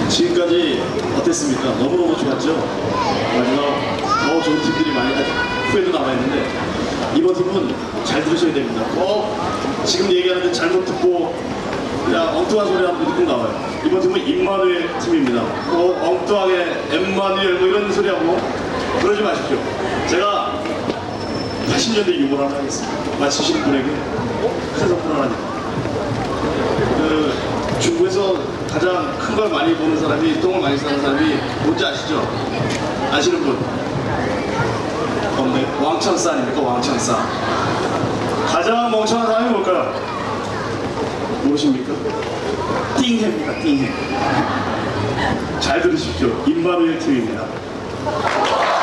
지금까지 어땠습니까? 너무너무 좋았죠? 마지막 더 좋은 팀들이 많이 후회도 남아있는데 이번 팀은 잘 들으셔야 됩니다. 지금 얘기하는데 잘못 듣고 그냥 엉뚱한 소리 하는 분들 꼭 나와요. 이번 팀은 임마누엘 팀입니다. 엉뚱하게 엠마누엘 뭐 이런 소리 하고 그러지 마십시오. 제가 80년대 유머를 하나 하겠습니다. 맞히시는 분에게 큰 선물 하나 드립니다. 중국에서 가장 큰 걸 많이 보는 사람이, 똥을 많이 싸는 사람이 뭔지 아시죠? 아시는 분? 없네. 왕창싸 아닙니까? 왕창싸. 가장 멍청한 사람이 뭘까요? 모르십니까? 띵해입니다. 띵해. 잘 들으십시오. 임마누엘 팀입니다.